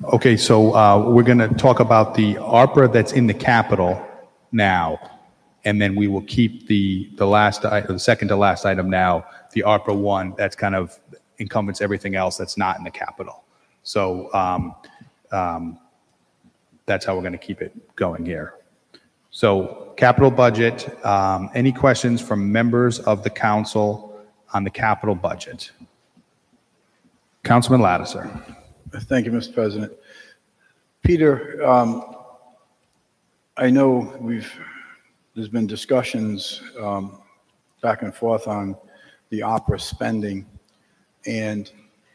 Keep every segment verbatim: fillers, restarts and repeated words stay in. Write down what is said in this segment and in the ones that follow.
Okay, so uh, we're going to talk about the ARPA that's in the capital now, and then we will keep the the last item, the second to last item now, the ARPA one that's kind of encompasses everything else that's not in the capital. So um, um, that's how we're going to keep it going here. So capital budget. Um, any questions from members of the council on the capital budget? Councilman Lattiser. Thank you, Mister President. Peter, um, I know we've there's been discussions um, back and forth on the opera spending, and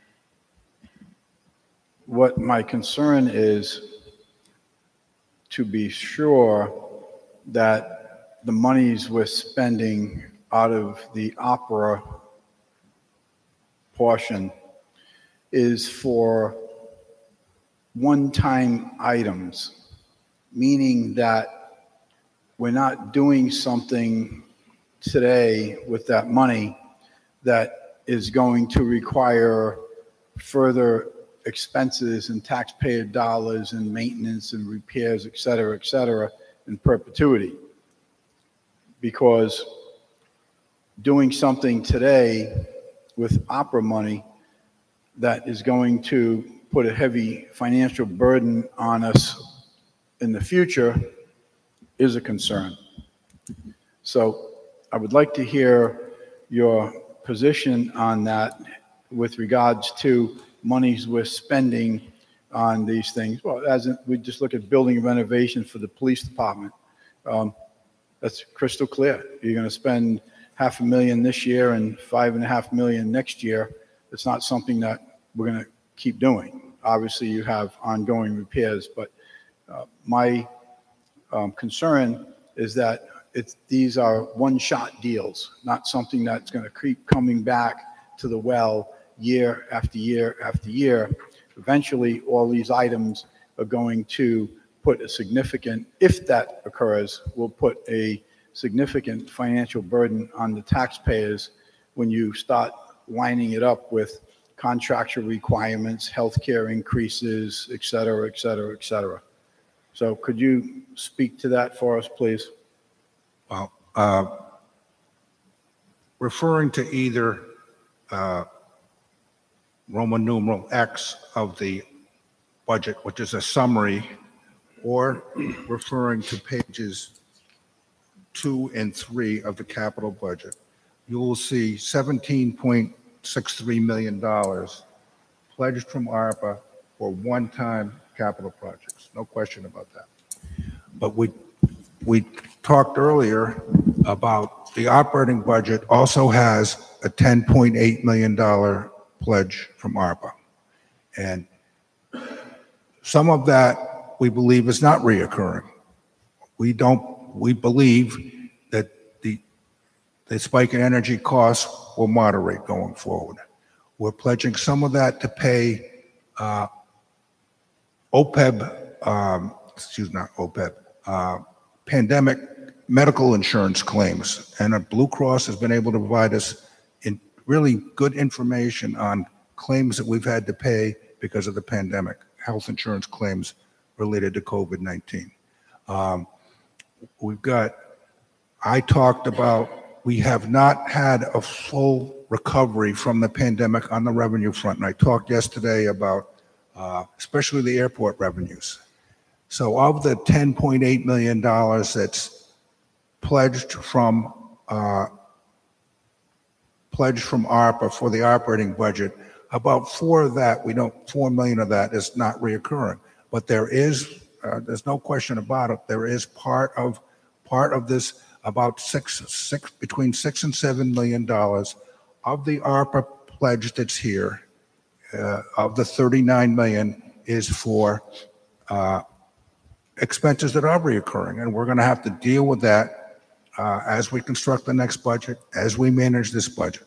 what my concern is to be sure that the monies we're spending out of the opera portion is for one-time items, meaning that we're not doing something today with that money that is going to require further expenses and taxpayer dollars and maintenance and repairs, et cetera, et cetera, in perpetuity. Because doing something today with opera money that is going to put a heavy financial burden on us in the future is a concern. So I would like to hear your position on that with regards to monies we're spending on these things. Well, as in, we just look at building renovation for the police department. Um, that's crystal clear. You're going to spend half a million this year and five and a half million next year. It's not something that we're going to keep doing. Obviously, you have ongoing repairs, but uh, my um, concern is that it's, these are one-shot deals, not something that's going to keep coming back to the well year after year after year. Eventually, all these items are going to put a significant, if that occurs, will put a significant financial burden on the taxpayers when you start lining it up with contractual requirements, healthcare increases, et cetera, et cetera, et cetera. So could you speak to that for us, please? Well, uh, referring to either uh, Roman numeral X of the budget, which is a summary, or referring to pages two and three of the capital budget, you will see seventeen point six three million dollars pledged from ARPA for one-time capital projects. No question about that. But we we talked earlier about the operating budget also has a ten point eight million dollars pledge from ARPA. And some of that we believe is not reoccurring. We don't, we believe that the, the spike in energy costs will moderate going forward. We're pledging some of that to pay uh, O P E B, um, excuse me, not O P E B, uh, pandemic medical insurance claims. And uh, Blue Cross has been able to provide us in really good information on claims that we've had to pay because of the pandemic, health insurance claims related to COVID nineteen. Um, we've got, I talked about, we have not had a full recovery from the pandemic on the revenue front. And I talked yesterday about uh, especially the airport revenues. So of the ten point eight million dollars that's pledged from uh, pledged from ARPA for the operating budget, about four of that, we don't, four million of that is not reoccurring. But there is, uh, there's no question about it, there is part of part of this, about six, six, between six and seven million dollars of the ARPA pledge that's here, uh, of the thirty-nine million is for uh, expenses that are reoccurring, and we're going to have to deal with that uh, as we construct the next budget, as we manage this budget.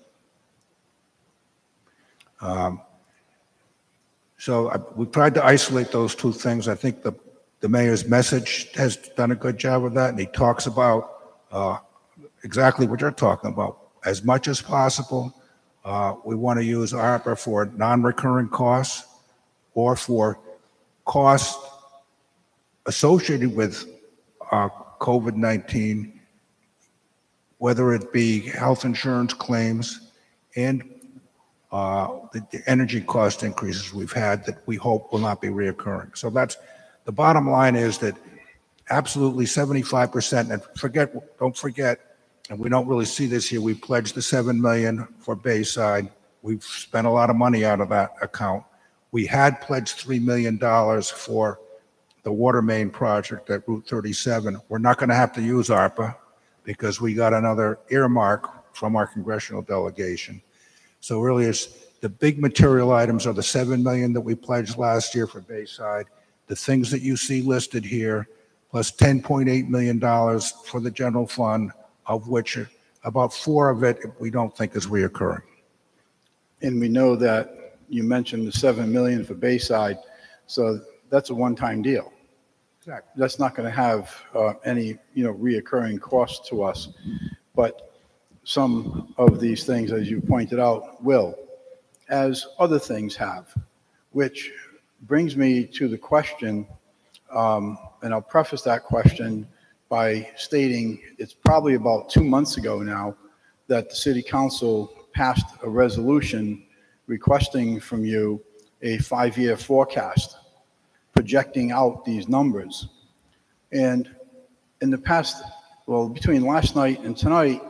Um, so I, we've tried to isolate those two things. I think the, the mayor's message has done a good job of that, and he talks about uh, exactly what you're talking about. As much as possible, uh, we want to use ARPA for non-recurring costs or for costs associated with uh, COVID nineteen, whether it be health insurance claims and uh, the, the energy cost increases we've had that we hope will not be reoccurring. So that's the bottom line, is that absolutely seventy-five percent, and forget, don't forget, and we don't really see this here, we pledged the seven million dollars for Bayside. We've spent a lot of money out of that account. We had pledged three million dollars for the water main project at Route thirty-seven. We're not going to have to use ARPA because we got another earmark from our congressional delegation. So really, it's the big material items are the seven million dollars that we pledged last year for Bayside, the things that you see listed here, plus ten point eight million dollars for the general fund, of which about four of it we don't think is reoccurring. And we know that you mentioned the seven million dollars for Bayside, so that's a one-time deal. Exactly. That's not going to have uh, any, you know, reoccurring costs to us. But some of these things, as you pointed out, will, as other things have, which brings me to the question, um, and I'll preface that question by stating it's probably about two months ago now that the City Council passed a resolution requesting from you a five-year forecast, projecting out these numbers. And in the past, well, between last night and tonight,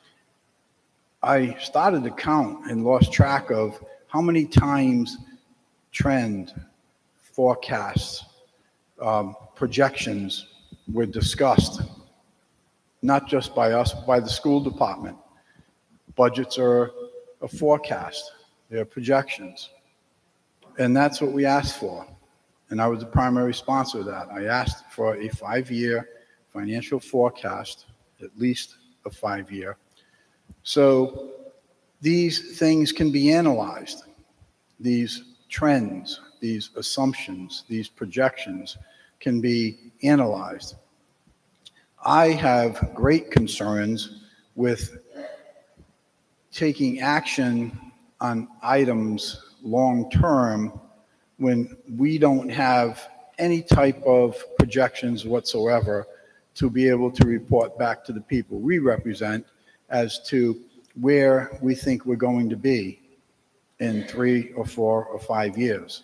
I started to count and lost track of how many times trend forecasts, um, projections were discussed, not just by us, but by the school department. Budgets are a forecast, they're projections. And that's what we asked for. And I was the primary sponsor of that. I asked for a five-year financial forecast, at least a five-year. So these things can be analyzed. These trends, these assumptions, these projections can be analyzed. I have great concerns with taking action on items long-term when we don't have any type of projections whatsoever to be able to report back to the people we represent as to where we think we're going to be in three or four or five years.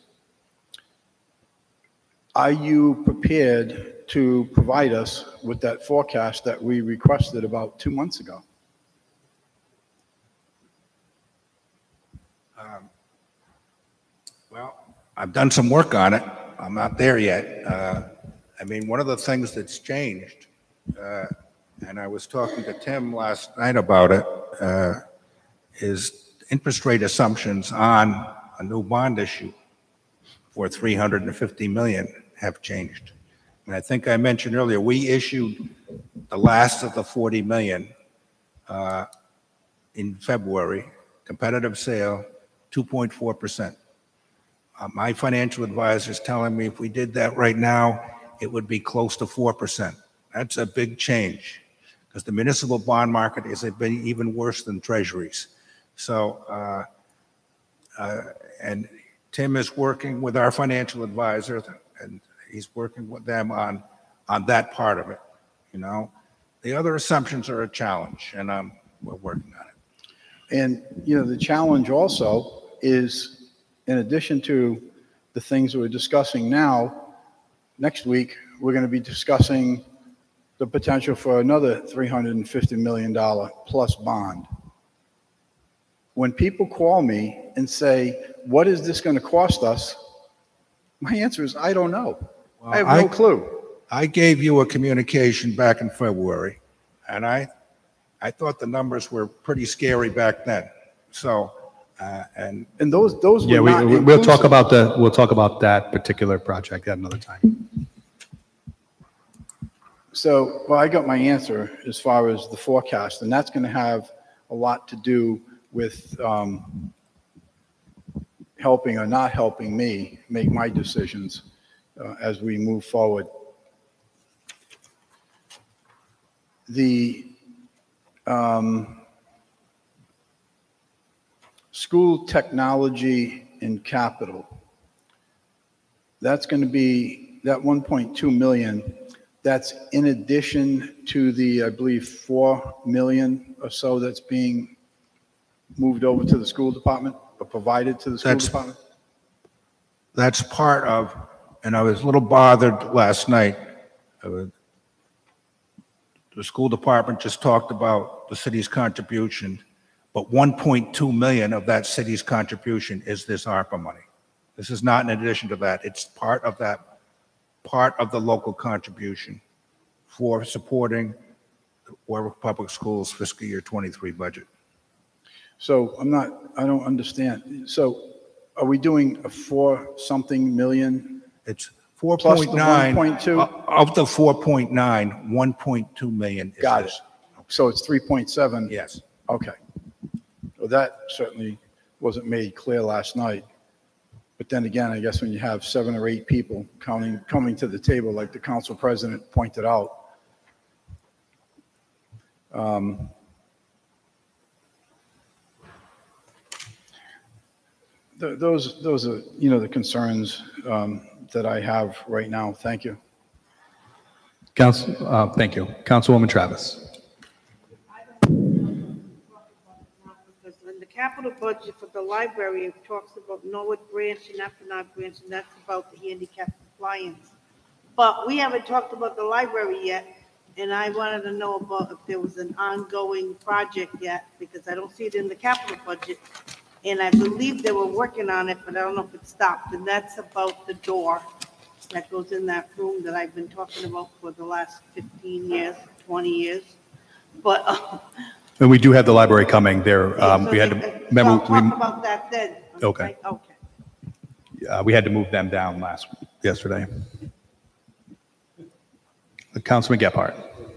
Are you prepared to provide us with that forecast that we requested about two months ago? Um, well, I've done some work on it. I'm not there yet. Uh, I mean, one of the things that's changed, uh, and I was talking to Tim last night about it, uh, is interest rate assumptions on a new bond issue for three hundred fifty million dollars have changed. And I think I mentioned earlier, we issued the last of the forty million dollars uh, in February, competitive sale, two point four percent. Uh, my financial advisor is telling me if we did that right now, it would be close to four percent. That's a big change because the municipal bond market is been even worse than treasuries. So, uh, uh, and Tim is working with our financial advisor, and he's working with them on, on that part of it. You know, the other assumptions are a challenge, and um, we're working on it. And, you know, the challenge also is, in addition to the things we're discussing now, next week, we're going to be discussing the potential for another three hundred fifty million dollars plus bond. When people call me and say, what is this going to cost us? My answer is, I don't know. Well, I have I, no clue. I gave you a communication back in February, and I, I thought the numbers were pretty scary back then. So, uh, and And those, those were Yeah, we, not we- we'll talk inclusive. about the, we'll talk about that particular project at another time. So, well, I got my answer as far as the forecast, and that's going to have a lot to do with um, helping or not helping me make my decisions uh, as we move forward. The um, school technology and capital. that's going to be, that one point two million, that's in addition to the, I believe, four million or so that's being moved over to the school department, or provided to the school That's- department? That's part of, and I was a little bothered last night. I was- The school department just talked about the city's contribution, but one point two million of that city's contribution is this ARPA money. This is not in addition to that. It's part of that, part of the local contribution for supporting the Warwick Public Schools fiscal year twenty-three budget. So I'm not, I don't understand. So are we doing a four something million? It's four Plus the point nine. one point two? Of the four point nine, one point two million is Got it. this. So it's three point seven? Yes. Okay. Well, that certainly wasn't made clear last night. But then again, I guess when you have seven or eight people coming, coming to the table, like the council president pointed out, um, th- those, those are, you know, the concerns um, that I have right now. Thank you. Council, uh, thank you. Councilwoman Travis. Because in the capital budget for the library, it talks about Norwood branch and Effingham branch, and that's about the handicap compliance. But we haven't talked about the library yet, and I wanted to know about if there was an ongoing project yet, because I don't see it in the capital budget. And I believe they were working on it, but I don't know if it stopped, and that's about the door that goes in that room that I've been talking about for the last fifteen years, twenty years. But, uh, And we do have the library coming there. Um, we had to, So remember, I'll talk we, about that then. Okay. Okay. uh, we had to move them down last, yesterday. Councilman Gephardt.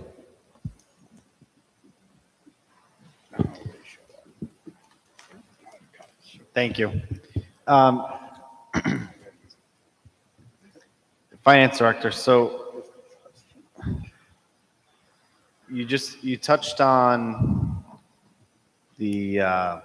Thank you. Um, Finance Director, so you just, you touched on the uh,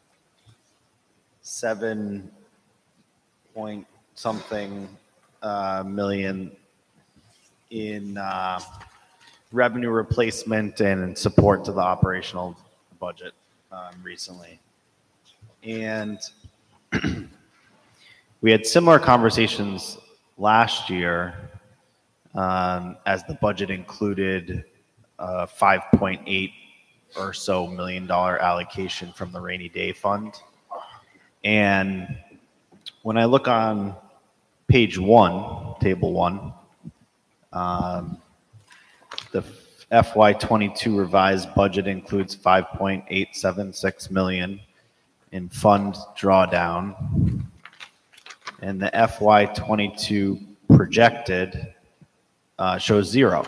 seven point something uh, million in uh, revenue replacement and in support to the operational budget um, recently. And we had similar conversations last year um, as the budget included a five point eight or so million dollar allocation from the rainy day fund. And when I look on page one, table one, um, the F Y twenty-two revised budget includes five point eight seven six million in fund drawdown, and the F Y twenty-two projected uh, shows zero.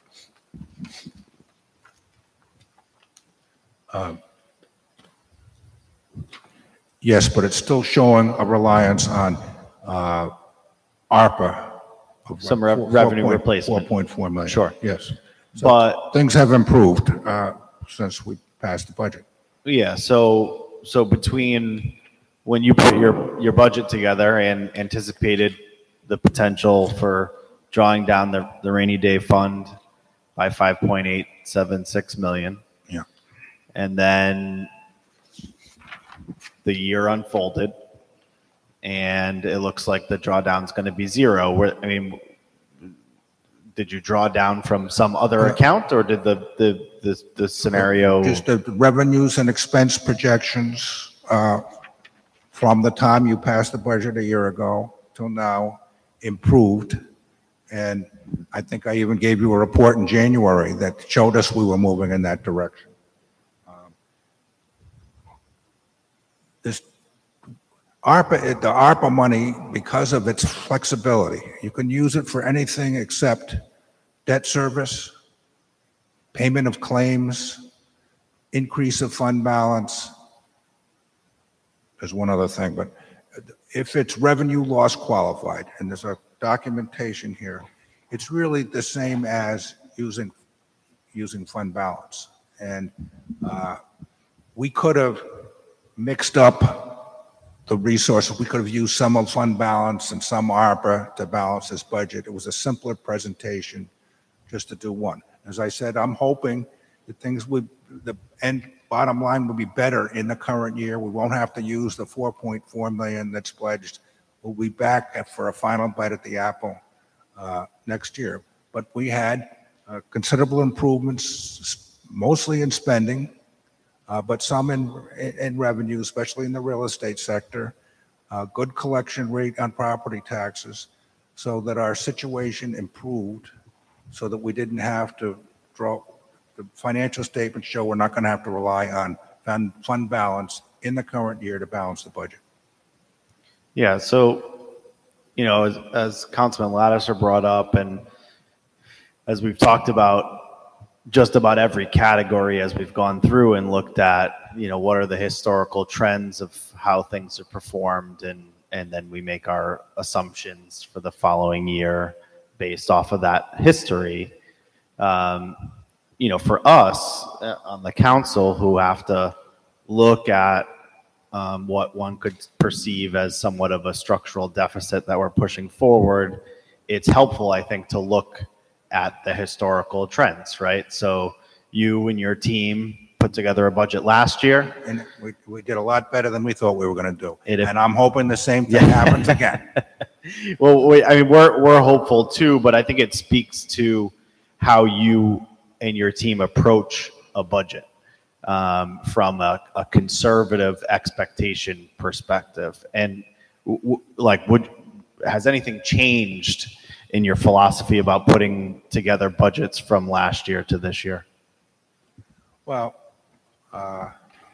Yes, but it's still showing a reliance on uh, ARPA. of Some what, rev- four- revenue four point- replacement. four point four million. Sure. Yes. So But things have improved uh, since we passed the budget. yeah, so so between when you put your your budget together and anticipated the potential for drawing down the, the rainy day fund by five point eight seven six million. Yeah. And then the year unfolded and it looks like the drawdown's going to be zero. Where, I mean, did you draw down from some other account or did the, the, the, the scenario? Just the revenues and expense projections uh, from the time you passed the budget a year ago till now improved. And I think I even gave you a report in January that showed us we were moving in that direction. Um, This ARPA, the ARPA money, because of its flexibility, you can use it for anything except debt service, payment of claims, increase of fund balance. There's one other thing, but if it's revenue loss qualified, and there's a documentation here, it's really the same as using, using fund balance. And uh, we could have mixed up the resources. We could have used some of fund balance and some ARPA to balance this budget. It was a simpler presentation just to do one. As I said, I'm hoping that things would, the end bottom line will be better in the current year. We won't have to use the four point four million that's pledged. We'll be back for a final bite at the apple uh, next year. But we had uh, considerable improvements, mostly in spending, uh, but some in, in revenue, especially in the real estate sector, uh, good collection rate on property taxes, so that our situation improved, so that we didn't have to draw, the financial statements show we're not going to have to rely on fund, fund balance in the current year to balance the budget. Yeah, so, you know, as, as Councilman Lattiser brought up, and as we've talked about just about every category as we've gone through and looked at, you know, what are the historical trends of how things are performed, and, and then we make our assumptions for the following year based off of that history. Um, you know, for us uh, on the council who have to look at um, what one could perceive as somewhat of a structural deficit that we're pushing forward, it's helpful, I think, to look at the historical trends, right? So you and your team put together a budget last year. And we, we did a lot better than we thought we were going to do. It, and I'm hoping the same thing happens again. Well, we, I mean, we're, we're hopeful too, but I think it speaks to how you and your team approach a budget um, from a, a conservative expectation perspective. And w- w- like, would, has anything changed in your philosophy about putting together budgets from last year to this year? Well, uh,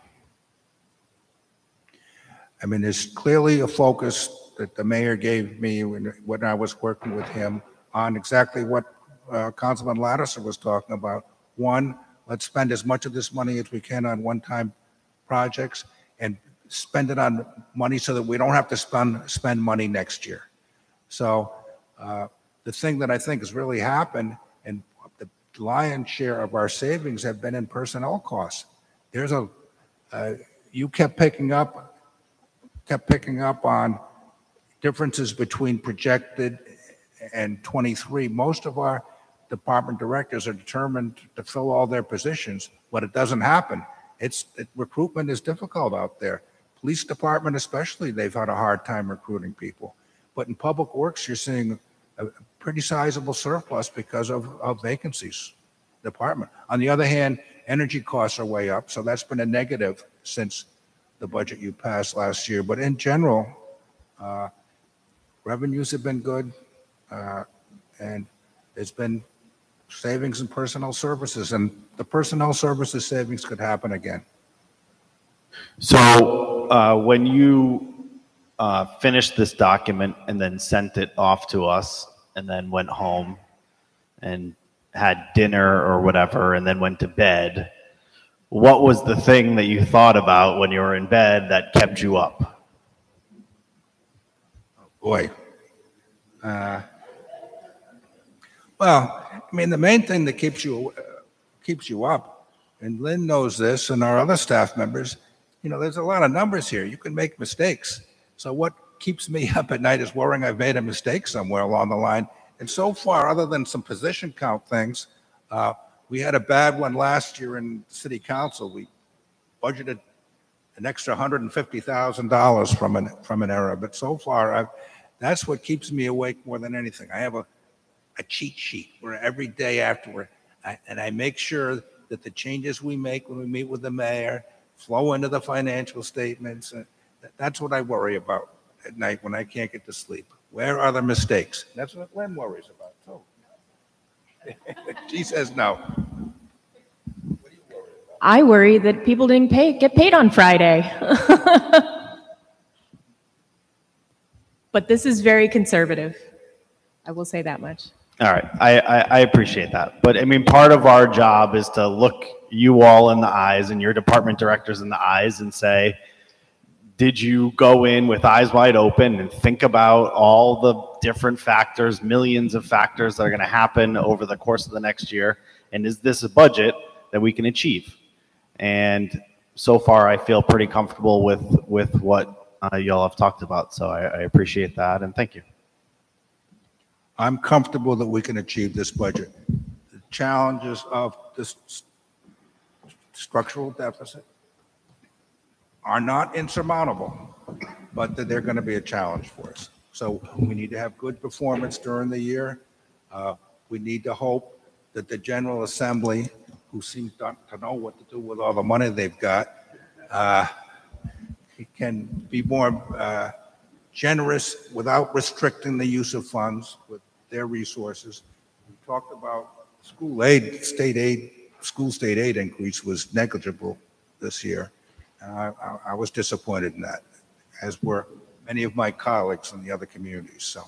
I mean, there's clearly a focus that the mayor gave me when, when I was working with him on exactly what uh, Councilman Lattiser was talking about. One, let's spend as much of this money as we can on one-time projects and spend it on money so that we don't have to spend, spend money next year. So uh, the thing that I think has really happened, and the lion's share of our savings have been in personnel costs. There's a, uh, you kept picking up, kept picking up on differences between projected and twenty-three. Most of our department directors are determined to fill all their positions, but it doesn't happen. It's it, recruitment is difficult out there. Police department especially, they've had a hard time recruiting people. But in public works, you're seeing a pretty sizable surplus because of, of vacancies department. On the other hand, energy costs are way up, so that's been a negative since the budget you passed last year. But in general, uh, revenues have been good, uh, and there's been savings in personnel services, and the personnel services savings could happen again. So uh, when you uh, finished this document and then sent it off to us and then went home and had dinner or whatever and then went to bed, what was the thing that you thought about when you were in bed that kept you up? Oh, boy. Uh, well, I mean, the main thing that keeps you uh, keeps you up, and Lynn knows this, and our other staff members, you know, there's a lot of numbers here. You can make mistakes. So what keeps me up at night is worrying I've made a mistake somewhere along the line. And so far, other than some position count things, uh, we had a bad one last year in city council. We budgeted an extra one hundred fifty thousand dollars from an from an error. But so far, I've, that's what keeps me awake more than anything. I have a, a cheat sheet where every day afterward, I, and I make sure that the changes we make when we meet with the mayor flow into the financial statements. Uh, that's what I worry about at night when I can't get to sleep. Where are the mistakes? That's what Lynn worries about too. She says no. What do you worry about? I worry that people didn't pay, get paid on Friday. But this is very conservative. I will say that much. All right, I, I, I appreciate that. But I mean, part of our job is to look you all in the eyes and your department directors in the eyes and say, did you go in with eyes wide open and think about all the different factors, millions of factors that are going to happen over the course of the next year? And is this a budget that we can achieve? And so far, I feel pretty comfortable with, with what uh, y'all have talked about. So I, I appreciate that, and thank you. I'm comfortable that we can achieve this budget. The challenges of this s- structural deficit are not insurmountable, but that they're going to be a challenge for us. So we need to have good performance during the year. Uh, we need to hope that the General Assembly, who seems not to know what to do with all the money they've got, uh, can be more uh, generous without restricting the use of funds with their resources. We talked about school aid, state aid, school state aid increase was negligible this year. And I, I, I was disappointed in that, as were many of my colleagues in the other communities. So,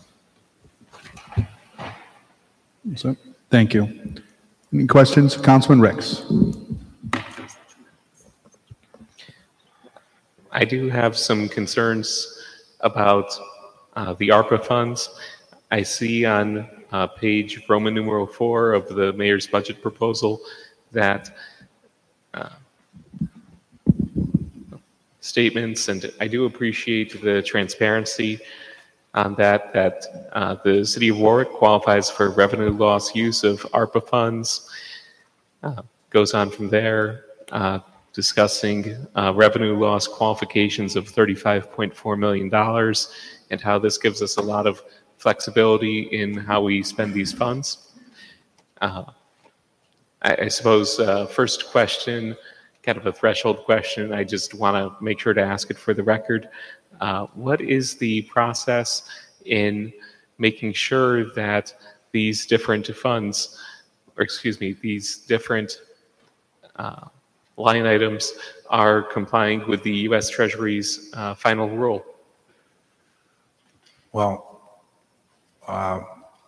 So, thank you. Any questions? Councilman Ricks. I do have some concerns about uh, the ARPA funds. I see on uh, page Roman numeral four of the mayor's budget proposal that uh, statements, and I do appreciate the transparency on that, that uh, the city of Warwick qualifies for revenue loss use of ARPA funds. Uh, goes on from there, uh, discussing uh, revenue loss qualifications of thirty-five point four million dollars and how this gives us a lot of flexibility in how we spend these funds. Uh, I, I suppose uh, first question, kind of a threshold question, I just want to make sure to ask it for the record. Uh, what is the process in making sure that these different funds, or excuse me, these different uh, line items are complying with the U S Treasury's uh, final rule? well, uh,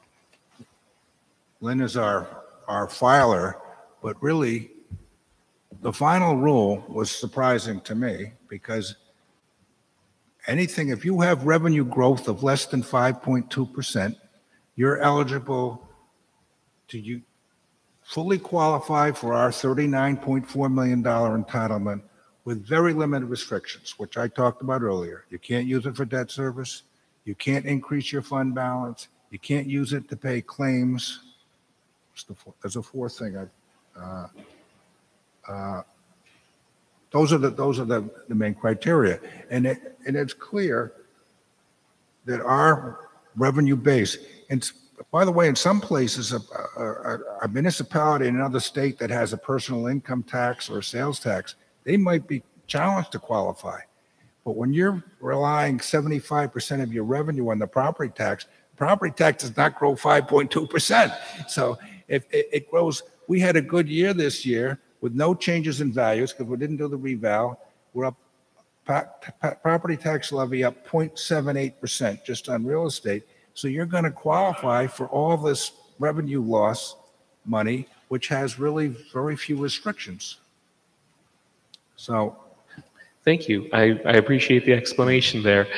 Lynn is our, our filer, but really, the final rule was surprising to me because anything, if you have revenue growth of less than five point two percent, you're eligible to you fully qualify for our thirty-nine point four million dollars entitlement with very limited restrictions, which I talked about earlier. You can't use it for debt service. You can't increase your fund balance. You can't use it to pay claims. There's a fourth thing. I, uh, uh, those are the those are the, the main criteria, and it, and it's clear that our revenue base. And by the way, in some places, a, a, a municipality in another state that has a personal income tax or a sales tax, they might be challenged to qualify. But when you're relying seventy-five percent of your revenue on the property tax, property tax does not grow five point two percent. So if it, it grows, we had a good year this year with no changes in values because we didn't do the reval. We're up, pa, pa, property tax levy up zero point seven eight percent just on real estate. So you're going to qualify for all this revenue loss money, which has really very few restrictions. So, thank you. I, I appreciate the explanation there.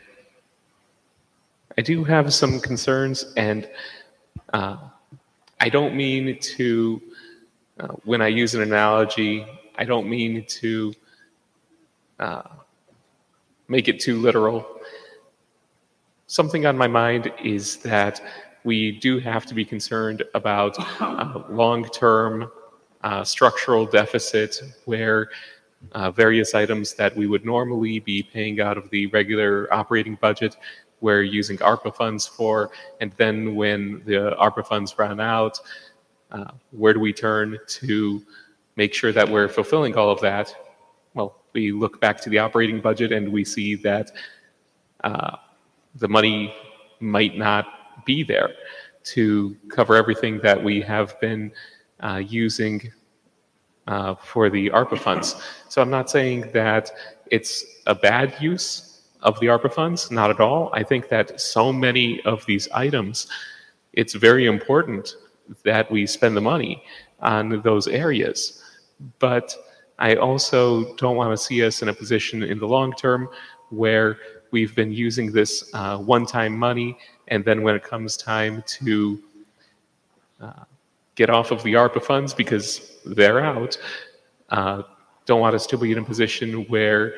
I do have some concerns, and uh, I don't mean to, uh, when I use an analogy, I don't mean to uh, make it too literal. Something on my mind is that we do have to be concerned about uh, long-term uh, structural deficit where uh, various items that we would normally be paying out of the regular operating budget we're using ARPA funds for, and then when the ARPA funds run out, uh, where do we turn to make sure that we're fulfilling all of that? Well, we look back to the operating budget and we see that uh, the money might not be there to cover everything that we have been uh, using uh, for the ARPA funds. So I'm not saying that it's a bad use of the ARPA funds, not at all. I think that so many of these items, it's very important that we spend the money on those areas. But I also don't want to see us in a position in the long term where we've been using this uh, one-time money, and then when it comes time to uh, get off of the ARPA funds because they're out, uh, don't want us to be in a position where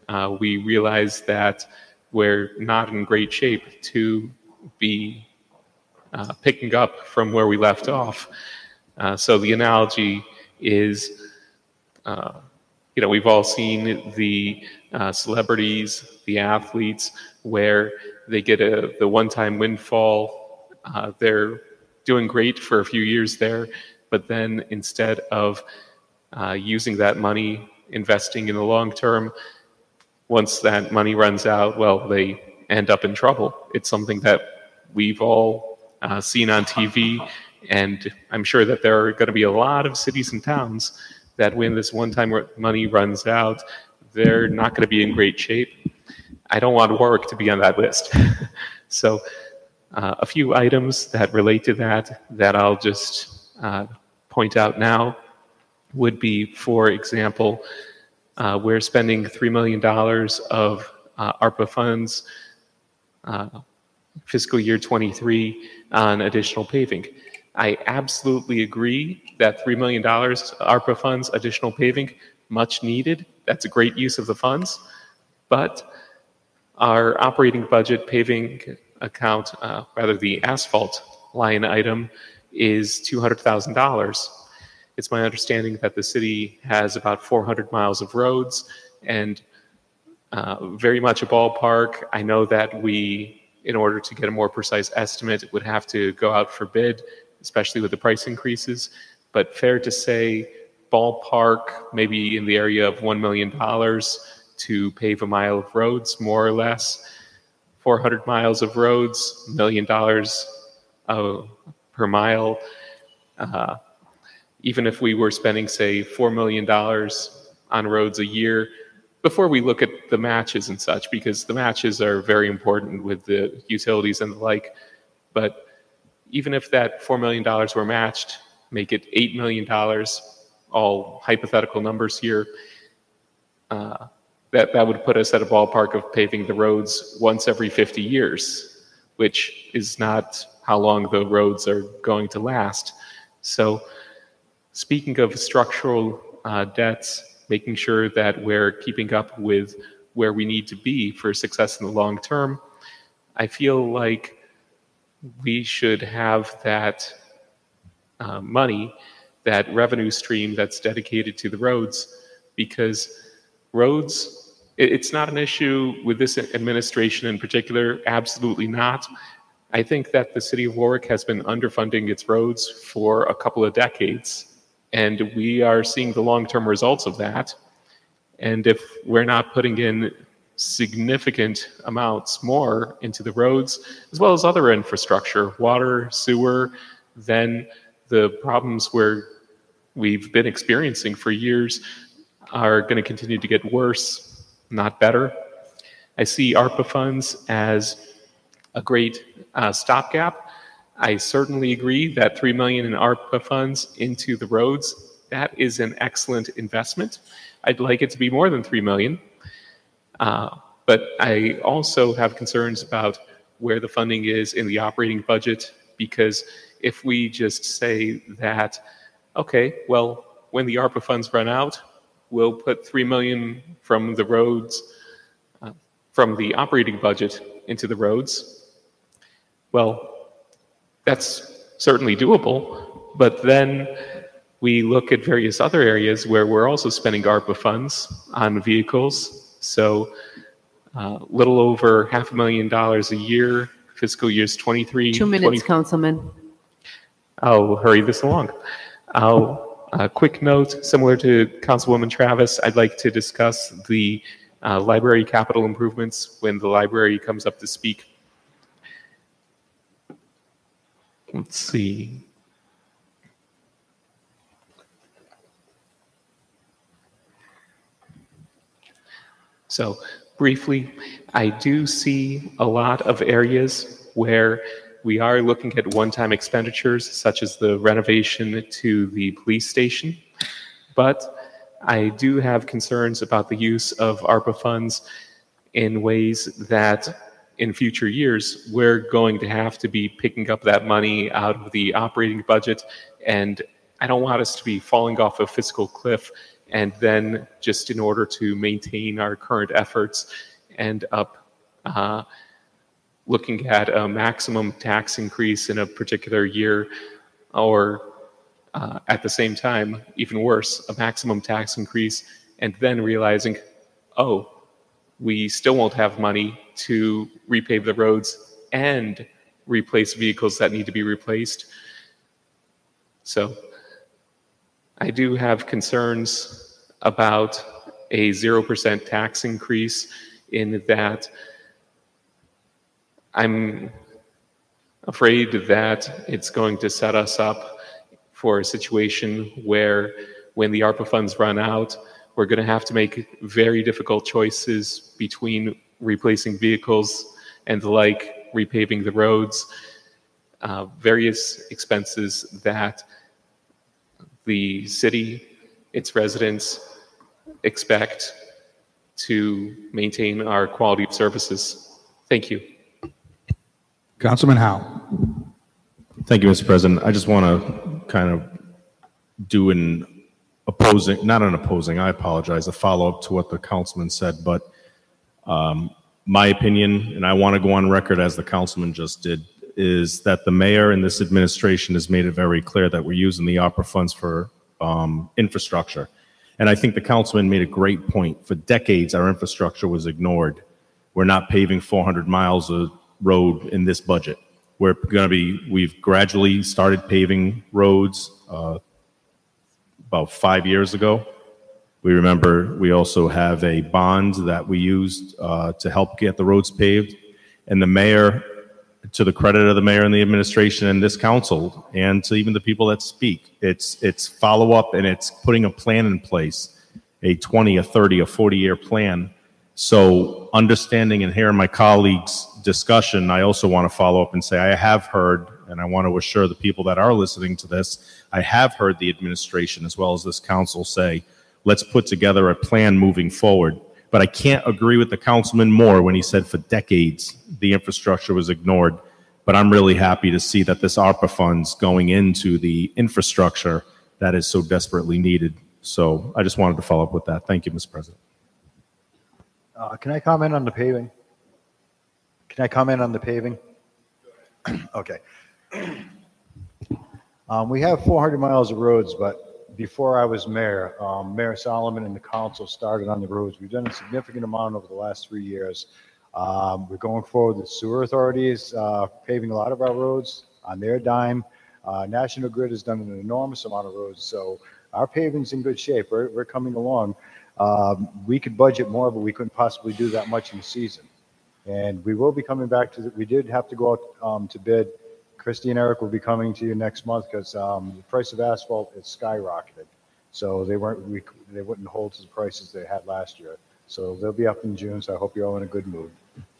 uh, we realize that we're not in great shape to be uh, picking up from where we left off. Uh, so the analogy is, uh, you know, we've all seen the uh, celebrities, the athletes, where they get a the one-time windfall. Uh, they're doing great for a few years there, but then instead of uh, using that money, investing in the long term, once that money runs out, well, they end up in trouble. It's something that we've all uh, seen on T V, and I'm sure that there are going to be a lot of cities and towns that when this one-time money runs out, they're not going to be in great shape. I don't want Warwick to be on that list. So uh, a few items that relate to that that I'll just uh, point out now would be, for example, uh, we're spending three million dollars of uh, ARPA funds uh, fiscal year twenty-three on additional paving. I absolutely agree that three million dollars ARPA funds, additional paving, much needed. That's a great use of the funds. But our operating budget paving account, uh, rather the asphalt line item, is two hundred thousand dollars. It's my understanding that the city has about four hundred miles of roads, and uh, very much a ballpark. I know that we, in order to get a more precise estimate, would have to go out for bid, especially with the price increases. But fair to say, ballpark, maybe in the area of one million dollars to pave a mile of roads, more or less. four hundred miles of roads, million dollars uh, per mile. Uh, even if we were spending, say, four million dollars on roads a year, before we look at the matches and such, because the matches are very important with the utilities and the like, but even if that four million dollars were matched, make it eight million dollars, all hypothetical numbers here, uh, that, that would put us at a ballpark of paving the roads once every fifty years, which is not how long the roads are going to last. So speaking of structural uh, debts, making sure that we're keeping up with where we need to be for success in the long term, I feel like we should have that uh, money, that revenue stream that's dedicated to the roads, because roads, it, it's not an issue with this administration in particular, absolutely not. I think that the city of Warwick has been underfunding its roads for a couple of decades, and we are seeing the long-term results of that. And if we're not putting in significant amounts more into the roads, as well as other infrastructure, water, sewer, then the problems where we've been experiencing for years are going to continue to get worse, not better. I see ARPA funds as a great uh, stopgap. I certainly agree that three million dollars in ARPA funds into the roads, that is an excellent investment. I'd like it to be more than three million dollars. Uh, but I also have concerns about where the funding is in the operating budget, because if we just say that, okay, well, when the ARPA funds run out, we'll put three million dollars from the roads, uh, from the operating budget into the roads, well, that's certainly doable, but then we look at various other areas where we're also spending ARPA funds on vehicles. So a uh, little over half a million dollars a year, fiscal years twenty-three. Two minutes, twenty Councilman. I'll hurry this along. I'll, a quick note, similar to Councilwoman Travis, I'd like to discuss the uh, library capital improvements when the library comes up to speak. Let's see. So briefly, I do see a lot of areas where we are looking at one-time expenditures, such as the renovation to the police station. But I do have concerns about the use of ARPA funds in ways that in future years, we're going to have to be picking up that money out of the operating budget. And I don't want us to be falling off a fiscal cliff and then just in order to maintain our current efforts, end up uh, looking at a maximum tax increase in a particular year, or uh, at the same time, even worse, a maximum tax increase, and then realizing, oh, we still won't have money to repave the roads and replace vehicles that need to be replaced. So I do have concerns about a zero percent tax increase, in that I'm afraid that it's going to set us up for a situation where when the ARPA funds run out, we're going to have to make very difficult choices between replacing vehicles and the like, repaving the roads, uh, various expenses that the city, its residents expect to maintain our quality of services. Thank you. Councilman Howe. Thank you, Mister President. I just want to kind of do an opposing, not an opposing, I apologize, a follow-up to what the councilman said, but um, my opinion, and I want to go on record as the councilman just did, is that the mayor and this administration has made it very clear that we're using the ARPA funds for um, infrastructure. And I think the councilman made a great point. For decades, our infrastructure was ignored. We're not paving four hundred miles of road in this budget. We're going to be, we've gradually started paving roads uh, about five years ago. We remember we also have a bond that we used uh, to help get the roads paved. And the mayor, to the credit of the mayor and the administration and this council, and to even the people that speak, it's it's follow up and it's putting a plan in place, a twenty, a thirty, a forty year plan. So understanding and hearing my colleagues' discussion, I also want to follow up and say I have heard, and I want to assure the people that are listening to this, I have heard the administration as well as this council say, let's put together a plan moving forward. But I can't agree with the councilman more when he said for decades the infrastructure was ignored. But I'm really happy to see that this ARPA funds going into the infrastructure that is so desperately needed. So I just wanted to follow up with that. Thank you, Mister President. Uh, can I comment on the paving? Can I comment on the paving? Okay. Um, we have four hundred miles of roads, but before I was mayor, um, Mayor Solomon and the council started on the roads. We've done a significant amount over the last three years. Um, we're going forward with sewer authorities, uh, paving a lot of our roads on their dime. Uh, National Grid has done an enormous amount of roads, so our paving's in good shape. We're, we're coming along. Um, we could budget more, but we couldn't possibly do that much in the season. And we will be coming back to, the, we did have to go out um, to bid. Christy and Eric will be coming to you next month because um, the price of asphalt is skyrocketed. So they weren't, we, they wouldn't hold to the prices they had last year. So they'll be up in June, so I hope you're all in a good mood.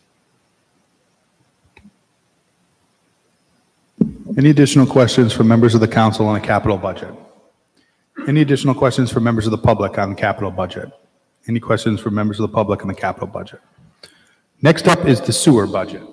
Any additional questions from members of the council on the capital budget? Any additional questions from members of the public on the capital budget? Any questions from members of the public on the capital budget? Next up is the sewer budget.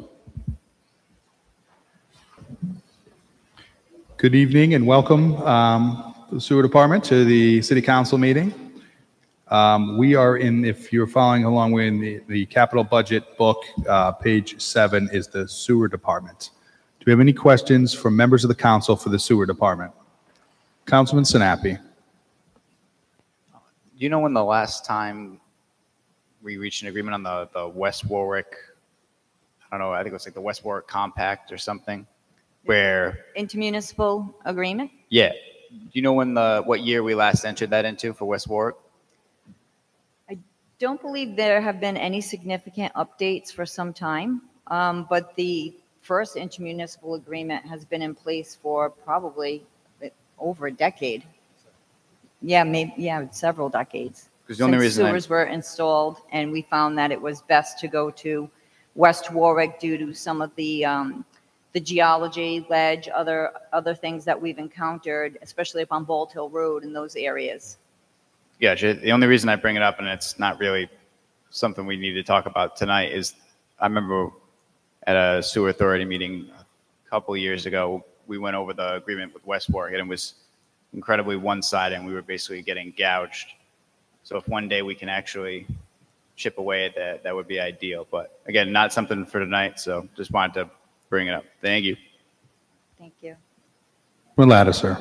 Good evening and welcome um, to the sewer department to the city council meeting. Um, we are in, if you're following along with the, the capital budget book, uh, page seven is the sewer department. Do we have any questions from members of the council for the sewer department? Councilman Sinapi. Do you know when the last time we reached an agreement on the, the West Warwick, I don't know, I think it was like the West Warwick Compact or something, where... Intermunicipal agreement? Yeah. Do you know when the, what year we last entered that into for West Warwick? I don't believe there have been any significant updates for some time, um, but the first intermunicipal agreement has been in place for probably over a decade. Yeah, maybe, yeah, several decades. Because the only Since reason sewers I... were installed, and we found that it was best to go to West Warwick due to some of the um, the geology, ledge, other other things that we've encountered, especially up on Bald Hill Road in those areas. Yeah, the only reason I bring it up, and it's not really something we need to talk about tonight, is I remember at a sewer authority meeting a couple of years ago, we went over the agreement with West Warwick, and it was incredibly one-sided, and we were basically getting gouged So if one day we can actually chip away at that, that would be ideal. But again, not something for tonight, so just wanted to bring it up. Thank you. Thank you. Relato, sir.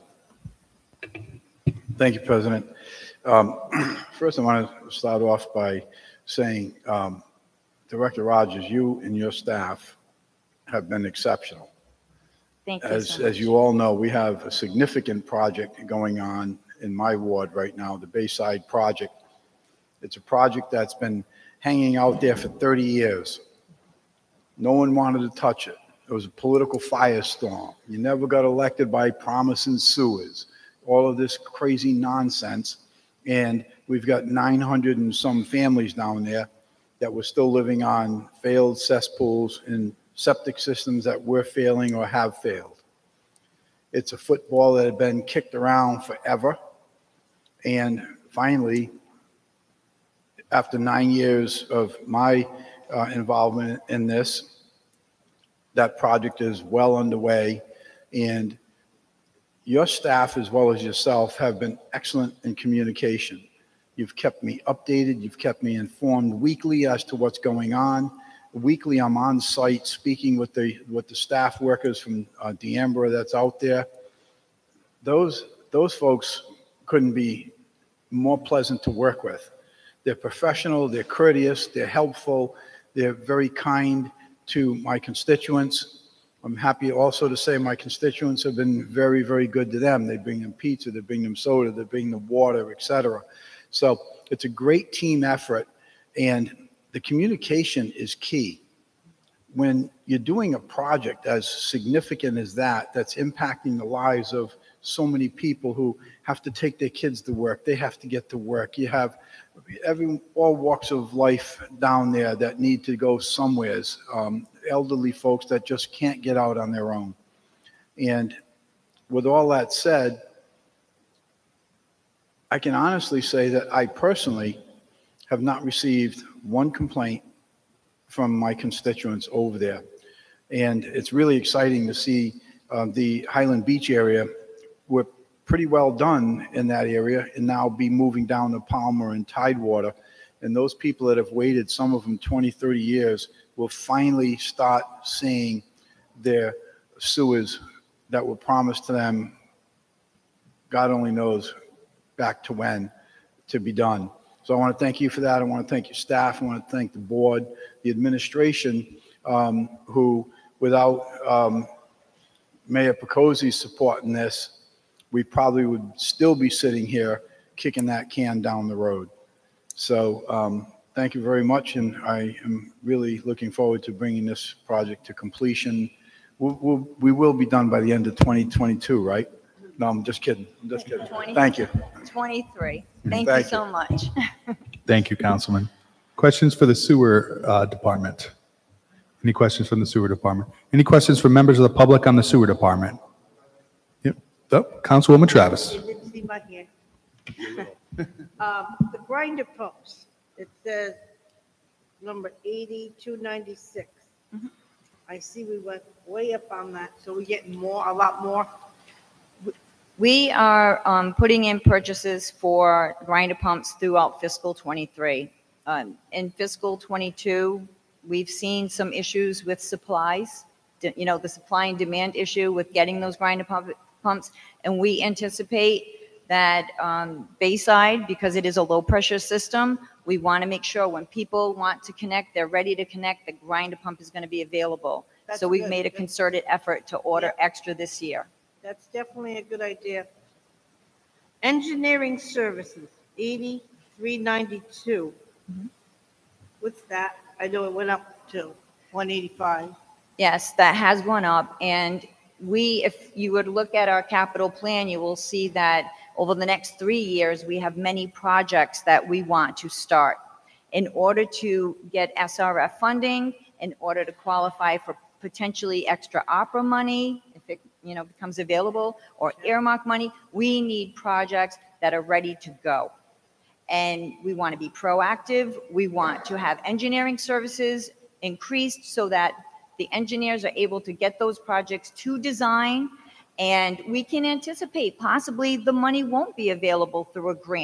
Thank you, President. Um, First, I want to start off by saying, um, Director Rogers, you and your staff have been exceptional. Thank you As, so much. as you all know, we have a significant project going on in my ward right now, the Bayside Project. It's a project that's been hanging out there for thirty years. No one wanted to touch it. It was a political firestorm. You never got elected by promising sewers, all of this crazy nonsense. And we've got nine hundred and some families down there that were still living on failed cesspools and septic systems that were failing or have failed. It's a football that had been kicked around forever. And finally, after nine years of my uh, involvement in this, that project is well underway. And your staff, as well as yourself, have been excellent in communication. You've kept me updated. You've kept me informed weekly as to what's going on. Weekly, I'm on site speaking with the with the staff workers from uh, D'Ambra that's out there. Those those folks couldn't be more pleasant to work with. They're professional. They're courteous. They're helpful. They're very kind to my constituents. I'm happy also to say my constituents have been very, very good to them. They bring them pizza, they bring them soda, they bring them water, et cetera. So it's a great team effort, and the communication is key. When you're doing a project as significant as that, that's impacting the lives of so many people who have to take their kids to work, they have to get to work. You have every all walks of life down there that need to go somewheres. Um, elderly folks that just can't get out on their own. And with all that said, I can honestly say that I personally have not received one complaint from my constituents over there. And it's really exciting to see uh, the Highland Beach area. We're pretty well done in that area and now be moving down to Palmer and Tidewater. And those people that have waited, some of them twenty, thirty years, will finally start seeing their sewers that were promised to them, God only knows back to when, to be done. So I want to thank you for that. I want to thank your staff. I want to thank the board, the administration, um, who, without um, Mayor Picozzi's support in this, we probably would still be sitting here kicking that can down the road. So um, thank you very much, and I am really looking forward to bringing this project to completion. We'll, we'll, we will be done by the end of twenty twenty-two, right? No, I'm just kidding. I'm just kidding. twenty Thank you. twenty-three. Thank you Thank so much. Thank you, Councilman. Questions for the sewer uh, department? Any questions from the sewer department? Any questions from members of the public on the sewer department? Yep. Oh, Councilwoman Travis. You didn't see my hand. Um, The grinder pumps, it says number eighty-two ninety-six. I see we went way up on that, so we're getting more, a lot more. We are um, putting in purchases for grinder pumps throughout fiscal twenty-three. Um, In fiscal twenty-two, we've seen some issues with supplies, d- you know, the supply and demand issue with getting those grinder pump- pumps. And we anticipate that um, Bayside, because it is a low-pressure system, we want to make sure when people want to connect, they're ready to connect, the grinder pump is going to be available. That's So we've good. made a concerted effort to order extra this year. That's definitely a good idea. Engineering services, eighty-three ninety-two. What's that? I know it went up to one eighty-five. Yes, that has gone up, and we, if you would look at our capital plan, you will see that over the next three years, we have many projects that we want to start. In order to get S R F funding, in order to qualify for potentially extra opera money, if it, you know, becomes available, or earmark money, we need projects that are ready to go. And we want to be proactive. We want to have engineering services increased so that the engineers are able to get those projects to design, and we can anticipate possibly the money won't be available through a grant,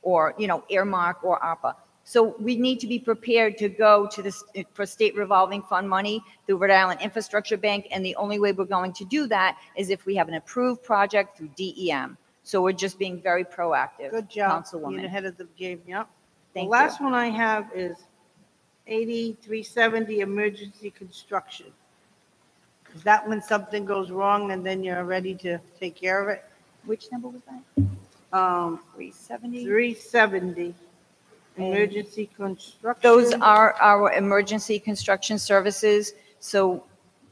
or, you know, earmark or ARPA. So we need to be prepared to go to this for state revolving fund money through Rhode Island Infrastructure Bank. And the only way we're going to do that is if we have an approved project through D E M. So we're just being very proactive. Good job. Councilwoman. You're ahead of the game, yep. The Thank last you. one I have is eighty-three seventy emergency construction. Is that when something goes wrong and then you're ready to take care of it? Which number was that? Um, three seventy? three seventy, emergency construction. Those are our emergency construction services. So,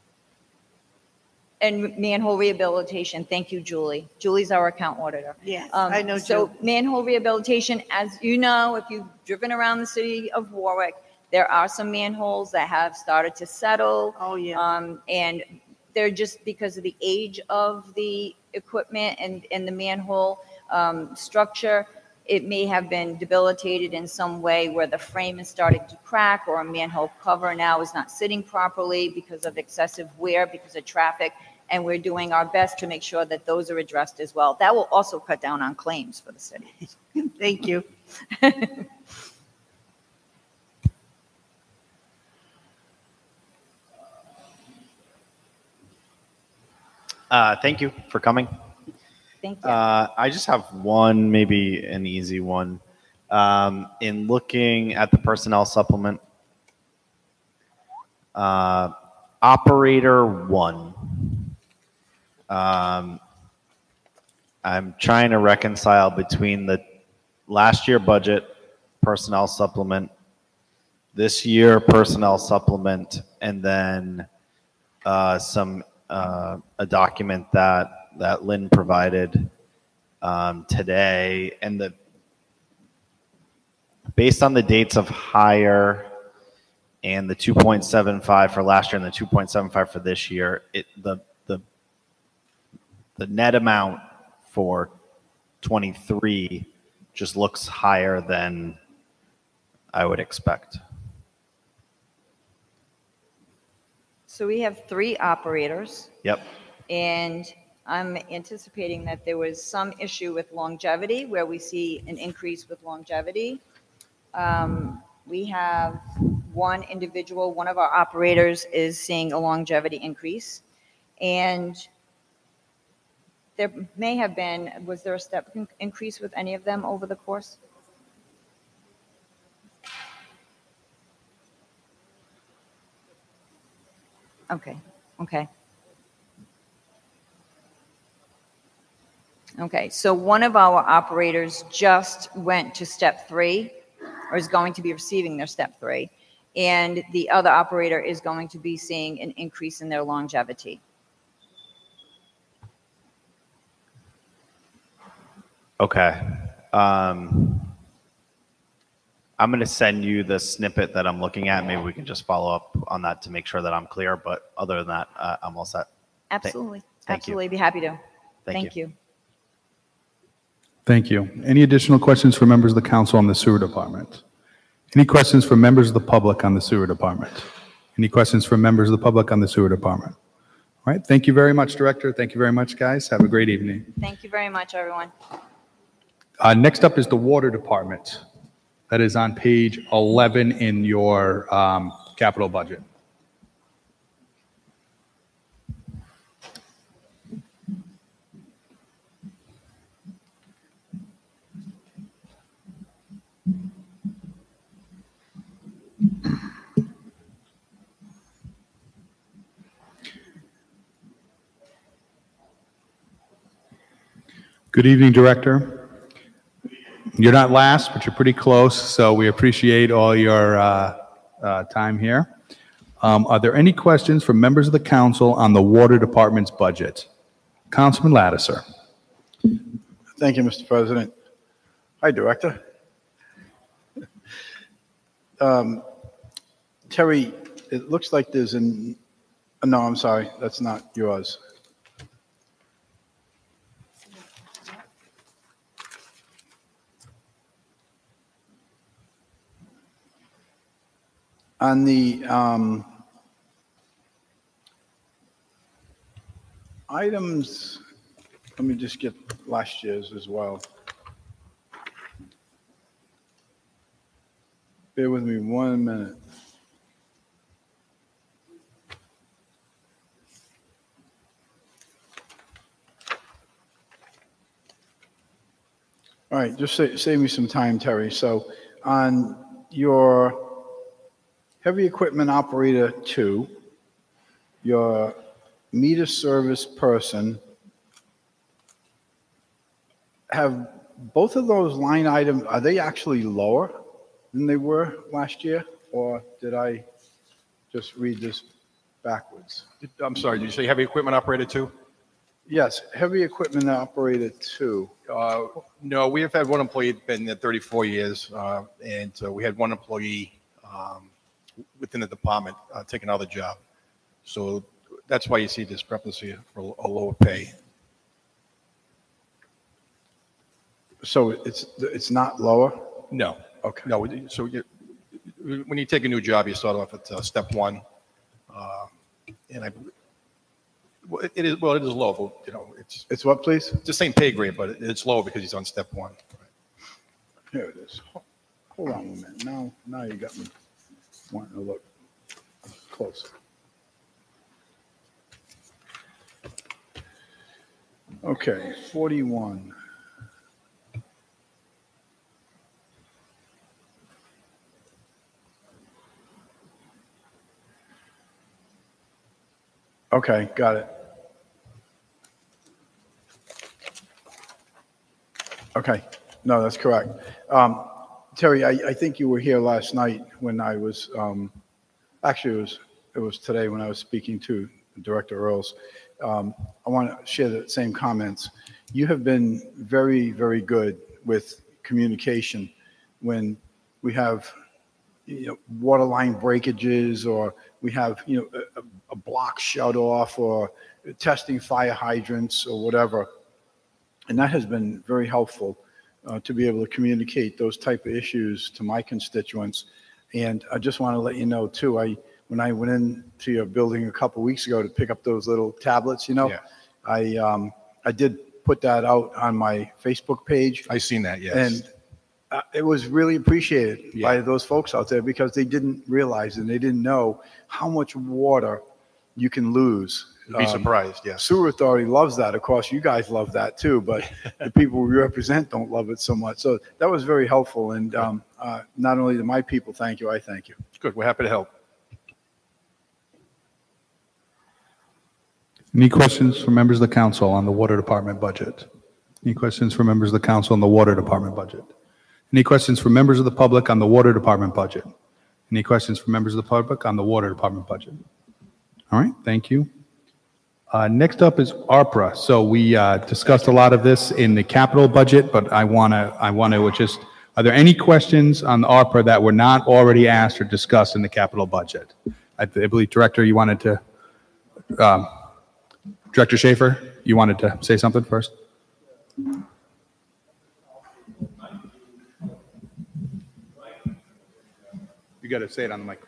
and manhole rehabilitation. Thank you, Julie. Julie's our account auditor. Yes, Um, I know. So Joe. manhole rehabilitation, as you know, if you've driven around the city of Warwick, there are some manholes that have started to settle. Oh, yeah. Um, and they're just because of the age of the equipment and, and the manhole um, structure, it may have been debilitated in some way where the frame is starting to crack, or a manhole cover now is not sitting properly because of excessive wear, because of traffic. And we're doing our best to make sure that those are addressed as well. That will also cut down on claims for the city. Thank you. Uh, thank you for coming. Thank you. Uh, I just have one, maybe an easy one. Um, in looking at the personnel supplement, uh, operator one, um, I'm trying to reconcile between the last year budget personnel supplement, this year personnel supplement, and then uh, some uh, a document that that Lynn provided um, today, and the based on the dates of hire and the two point seven five for last year and the two point seven five for this year, it the the the net amount for twenty-three just looks higher than I would expect. So we have three operators, Yep. and I'm anticipating that there was some issue with longevity, where we see an increase with longevity. Um, We have one individual, one of our operators is seeing a longevity increase. And there may have been, was there a step in- increase with any of them over the course? Okay, okay. Okay, so one of our operators just went to step three, or is going to be receiving their step three, and the other operator is going to be seeing an increase in their longevity. Okay. Um, I'm going to send you the snippet that I'm looking at. Maybe we can just follow up on that to make sure that I'm clear. But other than that, uh, I'm all set. Absolutely, thank you. absolutely, be happy to. Thank Thank you. Thank you. Any additional questions for members of the council on the sewer department? Any questions for members of the public on the sewer department? Any questions for members of the public on the sewer department? All right. Thank you very much, Director. Thank you very much, guys. Have a great evening. Thank you very much, everyone. Uh, next up is the water department. That is on page eleven in your um, capital budget. Good evening, Director. You're not last, but you're pretty close, so we appreciate all your uh, uh, time here. Um, Are there any questions from members of the council on the water department's budget? Councilman Lattiser. Thank you, Mister President. Hi, Director. Um, Terry, it looks like there's an, uh, no, I'm sorry, that's not yours. On the um, items, let me just get last year's as well. Bear with me one minute. All right, just sa- save me some time, Terry. So on your heavy equipment operator two, your meter service person, have both of those line items, are they actually lower than they were last year? Or did I just read this backwards? I'm sorry, did you say heavy equipment operator two? Yes, heavy equipment operator two. Uh, No, we have had one employee, been there thirty-four years, uh, and uh, we had one employee um, within the department uh, take another job. So that's why you see discrepancy for a lower pay. So it's, it's not lower? No. Okay. No, so you, when you take a new job, you start off at uh, step one. Uh, And I, well, it is, well, it is low, but, you know, it's. It's what, please? It's the same pay grade, but it's low because he's on step one. Here it is. Hold on a minute. Now, now you got me wanting to look closer. Okay, forty-one. Okay, got it. Okay, no, that's correct. Um, Terry, I, I think you were here last night when I was, um, actually it was, it was today when I was speaking to Director Earls. Um, I want to share the same comments. You have been very, very good with communication when we have, you know, water line breakages, or we have, you know, a, a block shut off, or testing fire hydrants or whatever. And that has been very helpful uh, to be able to communicate those type of issues to my constituents. And I just want to let you know too, I, when I went into your building a couple weeks ago to pick up those little tablets, you know, Yeah. I, um, I did put that out on my Facebook page. I seen that, yes. And uh, it was really appreciated Yeah. by those folks out there, because they didn't realize and they didn't know how much water you can lose. You'd be Um, surprised, yes. Sewer Authority loves that. Of course, you guys love that too, but the people we represent don't love it so much. So that was very helpful. And um, uh, not only do my people thank you, I thank you. Good, we're happy to help. Any questions from members of the council on the water department budget? Any questions from members of the council on the water department budget? Any questions from members of the public on the water department budget? Any questions from members of the public on the water department budget? All right, thank you. Uh, Next up is ARPA. So we uh, discussed a lot of this in the capital budget, but I want to, I want to just, are there any questions on the ARPA that were not already asked or discussed in the capital budget? I I believe, Director, you wanted to, um, Director Schaefer, you wanted to say something first? You got to say it on the mic.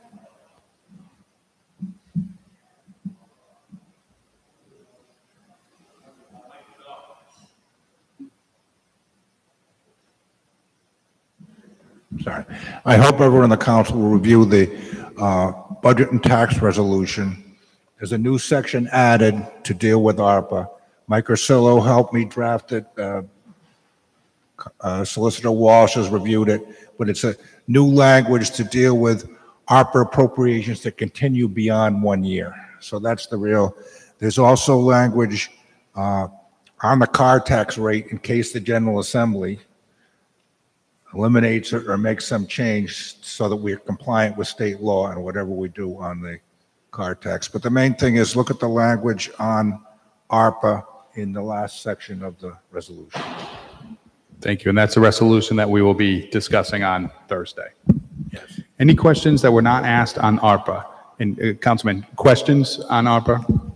Sorry. I hope everyone in the council will review the uh, budget and tax resolution. There's a new section added to deal with ARPA. Mike Ursillo helped me draft it. Uh, uh, Solicitor Walsh has reviewed it, but it's a new language to deal with ARPA appropriations that continue beyond one year. So that's the real. There's also language uh, on the car tax rate in case the General Assembly eliminates it or makes some change so that we're compliant with state law and whatever we do on the car tax. But the main thing is look at the language on ARPA in the last section of the resolution. Thank you. And that's a resolution that we will be discussing on Thursday. Yes. Any questions that were not asked on ARPA? And uh, Councilman, questions on ARPA?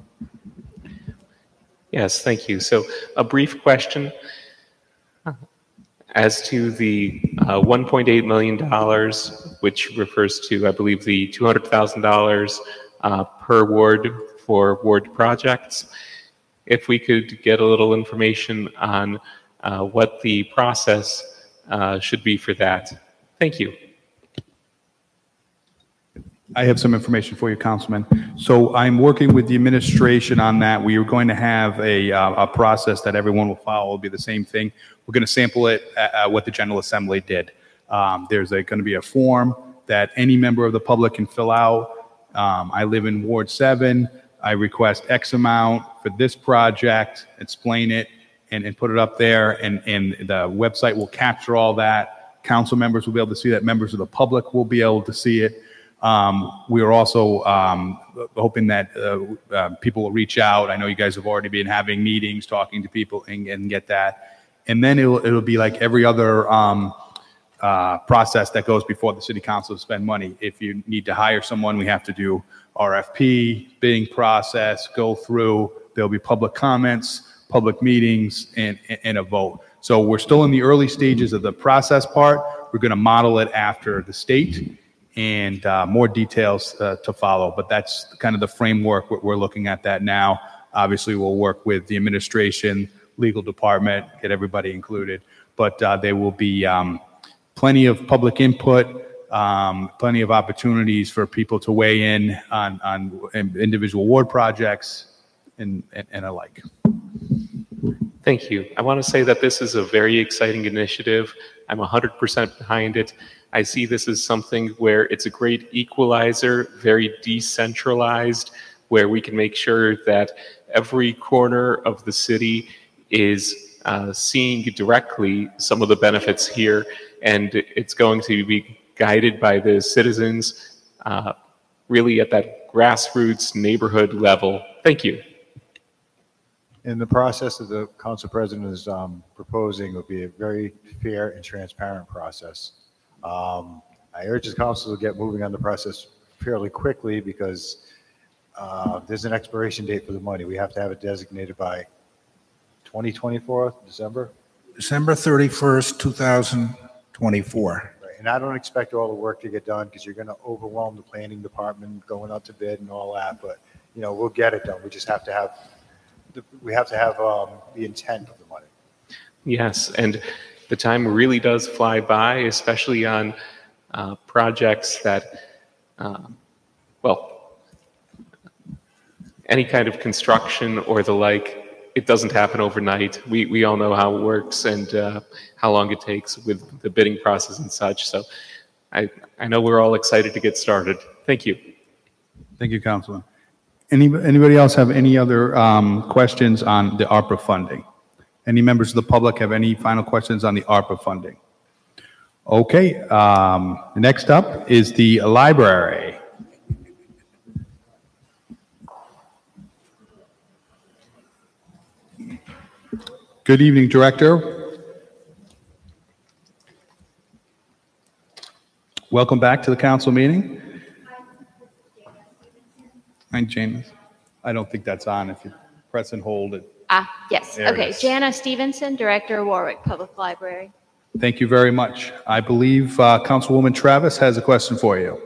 Yes, thank you. So a brief question as to the uh, one point eight million dollars, which refers to, I believe, the two hundred thousand dollars uh, per ward for ward projects. If we could get a little information on uh, what the process uh, should be for that. Thank you. I have some information for you, Councilman. So I'm working with the administration on that. We are going to have a, uh, a process that everyone will follow. It'll be the same thing. We're going to sample it at, at what the General Assembly did. Um, there's a, going to be a form that any member of the public can fill out. Um, I live in Ward seven. I request X amount for this project, explain it, and, and put it up there. And, and the website will capture all that. Council members will be able to see that. Members of the public will be able to see it. Um, we are also um, hoping that uh, uh, people will reach out. I know you guys have already been having meetings, talking to people, and, and get that. And then it'll it'll be like every other um, uh, process that goes before the city council to spend money. If you need to hire someone, we have to do R F P, bidding process, go through. There'll be public comments, public meetings, and and a vote. So we're still in the early stages of the process part. We're going to model it after the state. And uh, more details uh, to follow. But that's kind of the framework. We're looking at that now. Obviously, we'll work with the administration, legal department, get everybody included. But uh, there will be um, plenty of public input, um, plenty of opportunities for people to weigh in on, on individual ward projects and, and, and alike. Thank you. I want to say that this is a very exciting initiative. I'm one hundred percent behind it. I see this as something where it's a great equalizer, very decentralized, where we can make sure that every corner of the city is uh, seeing directly some of the benefits here, and it's going to be guided by the citizens uh, really at that grassroots neighborhood level. Thank you. In the process that the council president is um, proposing will be a very fair and transparent process. Um, I urge the council to get moving on the process fairly quickly because uh, there's an expiration date for the money. We have to have it designated by twenty twenty-four, December. December thirty-first, two thousand twenty-four. Right. And I don't expect all the work to get done because you're going to overwhelm the planning department going out to bid and all that. But, you know, we'll get it done. We just have to have, the, we have to have um, the intent of the money. Yes, and the time really does fly by, especially on uh, projects that, uh, well, any kind of construction or the like, it doesn't happen overnight. We, we all know how it works and uh, how long it takes with the bidding process and such. So I, I know we're all excited to get started. Thank you. Thank you, Councilman. Any, anybody else have any other um, questions on the ARPA funding? Any members of the public have any final questions on the ARPA funding? Okay, um, next up is the library. Good evening, Director. Welcome back to the council meeting. Hi, James. I don't think that's on. If you press and hold it. Ah, yes. There it Okay. is. Jana Stevenson, Director, Warwick Public Library. Thank you very much. I believe uh, Councilwoman Travis has a question for you.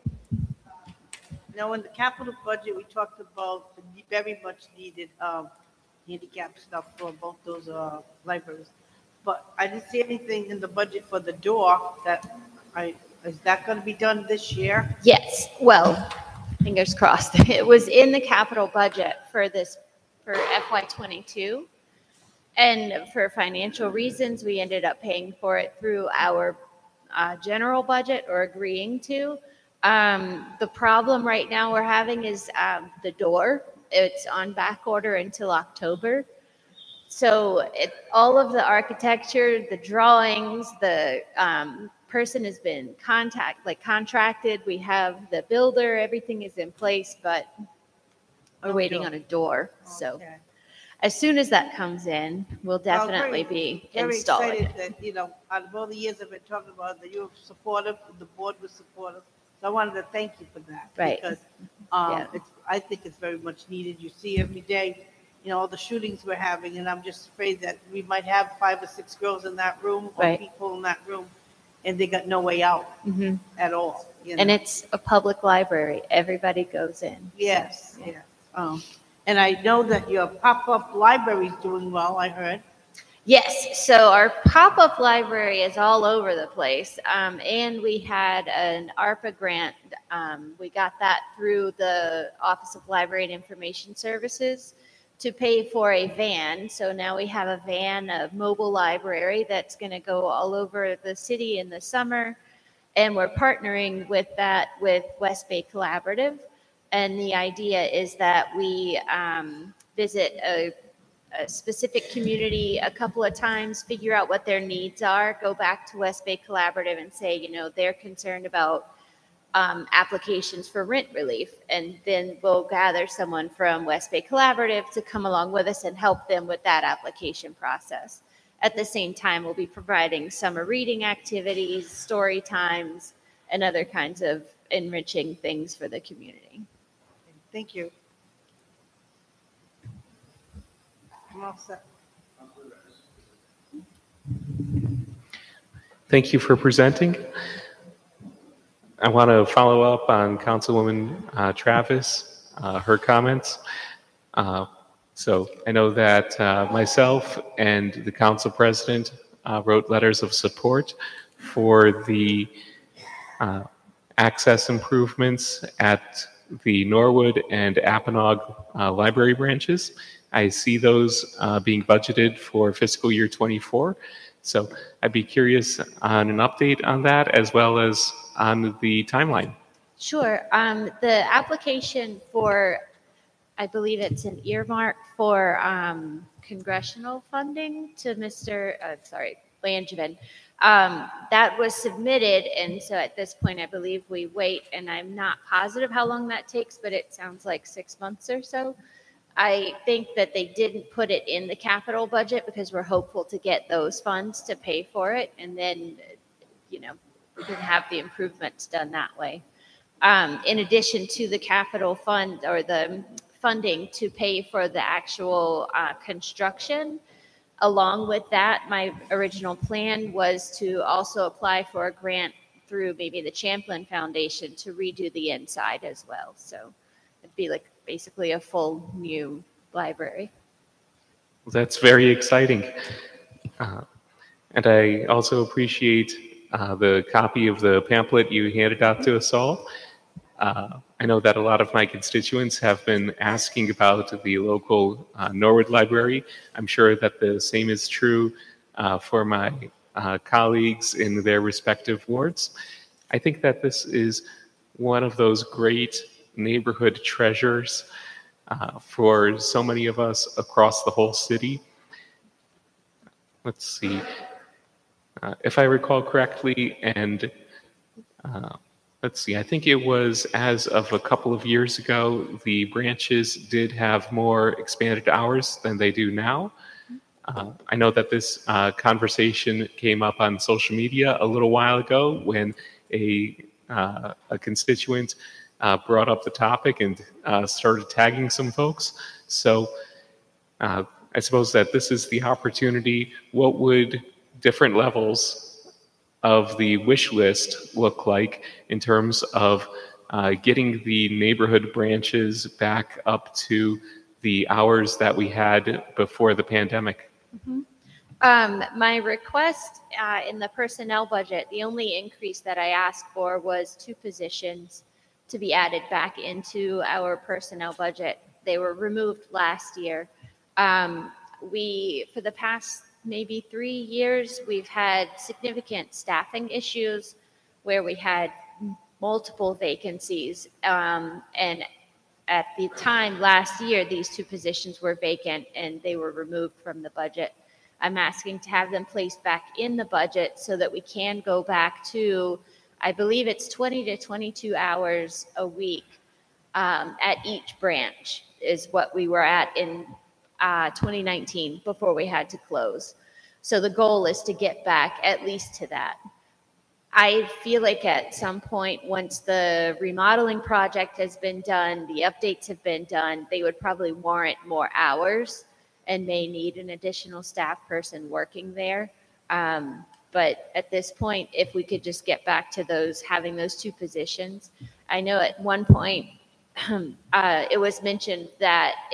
Now, in the capital budget, we talked about the very much needed um, handicap stuff for both those uh, libraries. But I didn't see anything in the budget for the door. That I is that going to be done this year? Yes. Well, fingers crossed. It was in the capital budget for this for F Y twenty-two. And for financial reasons, we ended up paying for it through our uh, general budget or agreeing to. Um, the problem right now we're having is um, the door. It's on back order until October. So it, all of the architecture, the drawings, the um, person has been contact like contracted. We have the builder, everything is in place, but we're waiting on a door. So Okay. as soon as that comes in, we'll definitely Well, very- be Very installing excited it. that, you know, out of all the years I've been talking about that you were supportive, the board was supportive. So I wanted to thank you for that. Right. Because um, Yeah. it's, I think it's very much needed. You see every day, you know, all the shootings we're having, and I'm just afraid that we might have five or six girls in that room or Right. people in that room, and they got no way out Mhm. at all. you And know? it's a public library. Everybody goes in. Yes, yes. Um, And I know that your pop-up library is doing well, I heard. Yes, so our pop-up library is all over the place, um, and we had an ARPA grant. Um, we got that through the Office of Library and Information Services to pay for a van. So now we have a van, a mobile library that's going to go all over the city in the summer, and we're partnering with that with West Bay Collaborative. And the idea is that we um, visit a a specific community a couple of times, figure out what their needs are, go back to West Bay Collaborative and say, you know, they're concerned about um, applications for rent relief. And then we'll gather someone from West Bay Collaborative to come along with us and help them with that application process. At the same time, we'll be providing summer reading activities, story times, and other kinds of enriching things for the community. Thank you. I'm all set. Thank you for presenting. I want to follow up on Councilwoman uh, Travis, uh, her comments. Uh, so I know that uh, myself and the council president uh, wrote letters of support for the uh, access improvements at the Norwood and Apponaug uh, library branches. I see those uh, being budgeted for fiscal year twenty-four. So I'd be curious on an update on that as well as on the timeline. Sure. Um, the application for, I believe it's an earmark for um, congressional funding to Mister Uh, sorry, Langevin. Um, that was submitted, and so at this point, I believe we wait, and I'm not positive how long that takes, but it sounds like six months or so. I think that they didn't put it in the capital budget because we're hopeful to get those funds to pay for it, and then, you know, we can have the improvements done that way. Um, in addition to the capital fund or the funding to pay for the actual uh, construction, along with that, my original plan was to also apply for a grant through maybe the Champlin Foundation to redo the inside as well. So it'd be like basically a full new library. Well, that's very exciting. Uh, and I also appreciate uh, the copy of the pamphlet you handed out to us all. Uh, I know that a lot of my constituents have been asking about the local uh, Norwood Library. I'm sure that the same is true uh, for my uh, colleagues in their respective wards. I think that this is one of those great neighborhood treasures uh, for so many of us across the whole city. Let's see. Uh, if I recall correctly, and uh, let's see, I think it was as of a couple of years ago, the branches did have more expanded hours than they do now. Uh, I know that this uh, conversation came up on social media a little while ago when a, uh, a constituent uh, brought up the topic and uh, started tagging some folks. So uh, I suppose that this is the opportunity. What would different levels of the wish list look like in terms of uh, getting the neighborhood branches back up to the hours that we had before the pandemic? Mm-hmm. Um, my request uh, in the personnel budget, the only increase that I asked for was two positions to be added back into our personnel budget. They were removed last year. Um, we, for the past maybe three years, we've had significant staffing issues where we had multiple vacancies. Um, and at the time last year, these two positions were vacant and they were removed from the budget. I'm asking to have them placed back in the budget so that we can go back to, I believe it's twenty to twenty-two hours a week um, at each branch is what we were at in uh, twenty nineteen before we had to close. So the goal is to get back at least to that. I feel like at some point, once the remodeling project has been done, the updates have been done, they would probably warrant more hours and may need an additional staff person working there. Um, but at this point, if we could just get back to those, having those two positions. I know at one point, uh, it was mentioned that if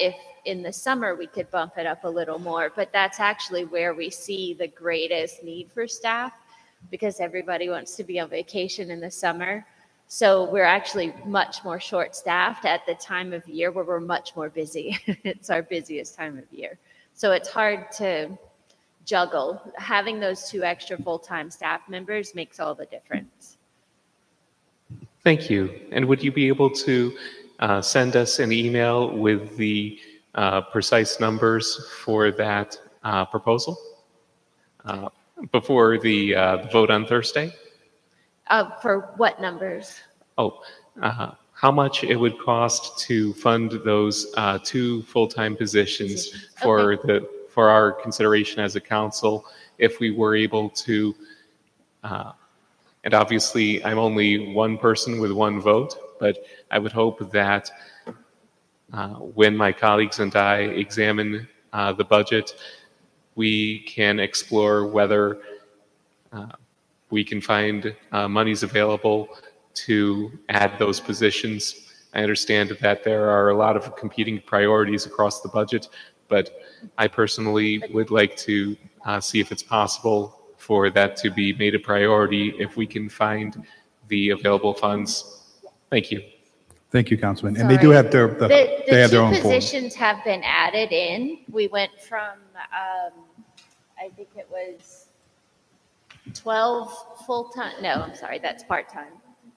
in the summer, we could bump it up a little more, but that's actually where we see the greatest need for staff because everybody wants to be on vacation in the summer. So we're actually much more short-staffed at the time of year where we're much more busy. It's our busiest time of year. So it's hard to juggle. Having those two extra full-time staff members makes all the difference. Thank you. And would you be able to uh, send us an email with the uh, precise numbers for that uh, proposal uh, before the uh, vote on Thursday? Uh, for what numbers? Oh, uh, how much it would cost to fund those uh, two full-time positions, positions. for Okay. the for our consideration as a council, if we were able to. Uh, and obviously, I'm only one person with one vote, but I would hope that uh, when my colleagues and I examine uh, the budget, we can explore whether uh, we can find uh, monies available to add those positions. I understand that there are a lot of competing priorities across the budget, but I personally would like to uh, see if it's possible for that to be made a priority if we can find the available funds. Thank you. Thank you, Councilman. And they do Sorry. have their, the- The, the they have their two own form. positions have been added in. We went from, um, I think it was twelve full-time, no, I'm sorry, that's part-time.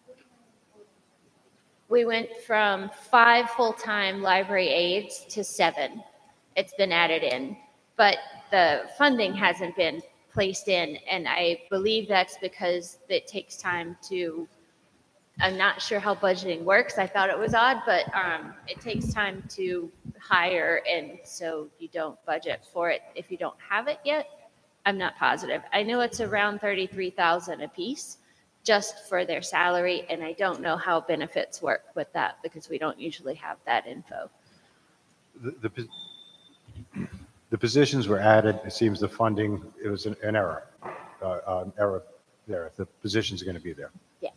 We went from five full-time library aides to seven. It's been added in, but the funding hasn't been placed in, and I believe that's because it takes time to, I'm not sure how budgeting works. I thought it was odd, but um, it takes time to hire, and so you don't budget for it if you don't have it yet. I'm not positive. I know it's around thirty-three thousand a piece just for their salary, and I don't know how benefits work with that because we don't usually have that info. The, the, pos- the positions were added. It seems the funding, it was an, an error, uh, an error there. The positions are going to be there. Yeah.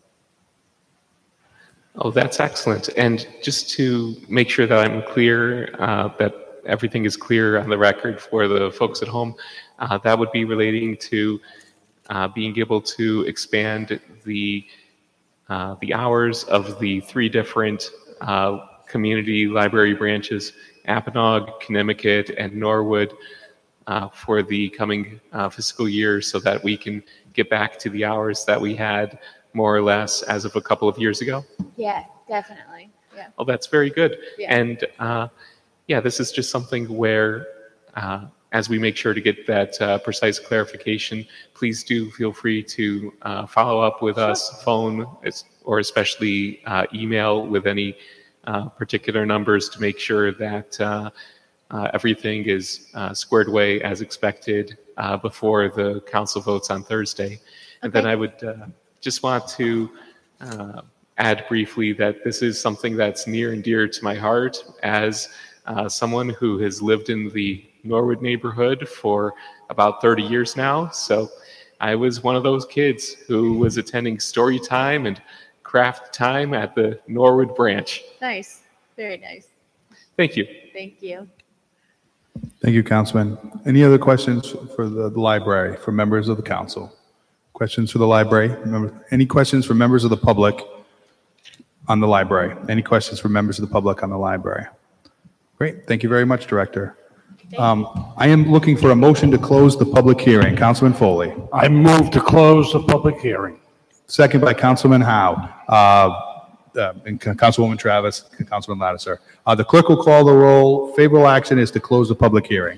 Oh, that's excellent. And just to make sure that I'm clear, uh, that everything is clear on the record for the folks at home, uh, that would be relating to uh, being able to expand the uh, the hours of the three different uh, community library branches, Apponaug, Connecticut, and Norwood, uh, for the coming uh, fiscal year, so that we can get back to the hours that we had more or less as of a couple of years ago. Yeah, definitely. Yeah. Oh, that's very good. Yeah. And uh, yeah, this is just something where, uh, as we make sure to get that uh, precise clarification, please do feel free to uh, follow up with us, phone, es- or especially uh, email with any uh, particular numbers to make sure that uh, uh, everything is uh, squared away as expected uh, before the council votes on Thursday. And then Okay. I would uh, just want to uh, add briefly that this is something that's near and dear to my heart as uh, someone who has lived in the Norwood neighborhood for about thirty years now. So I was one of those kids who was attending story time and craft time at the Norwood branch. Nice. Very nice. Thank you. Thank you. Thank you, Councilman. Any other questions for the the library, for members of the council? Questions for the library? Remember, any questions for members of the public on the library? Any questions for members of the public on the library? Great. Thank you very much, Director. Um, I am looking for a motion to close the public hearing. Councilman Foley. I move to close the public hearing. Second by Councilman Howe. Uh, uh, and Councilwoman Travis, and Councilman Lattiser. Uh, the clerk will call the roll. Favorable action is to close the public hearing.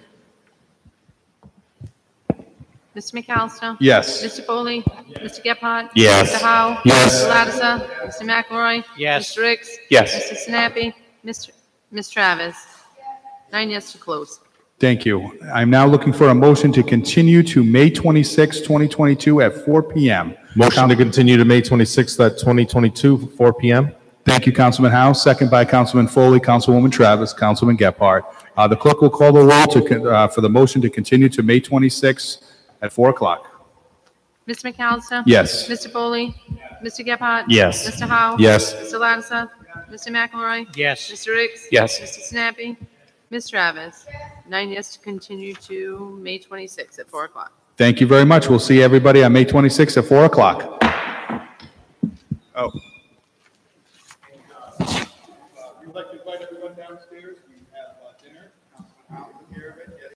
Mister McAllister? Yes. Mister Foley? Mister Gephardt? Yes. Mister Howe? Yes. Mister Lattiser? Mister McElroy? Yes. Mister Ricks? Yes. Mister Sinapi? Mister Miz Travis? Nine yes to close. Thank you. I'm now looking for a motion to continue to May twenty-sixth, twenty twenty-two at four p.m. Motion to continue to May twenty-sixth at twenty twenty-two, four p.m. Thank you, Councilman Howe. Second by Councilman Foley, Councilwoman Travis, Councilman Gephardt. Uh, the clerk will call the roll to, con- uh, for the motion to continue to May twenty-sixth at four o'clock. Mister McAllister? Yes. Mister Foley? Mister Gephardt? Yes. Mister Howe? Yes. Mister Lattiser? Mister McElroy? Yes. Mister Ricks? Yes. Mister Sinapi? Miz Travis? Nine yes to continue to May twenty-sixth at four o'clock. Thank you very much. We'll see everybody on May twenty-sixth at four o'clock. Oh.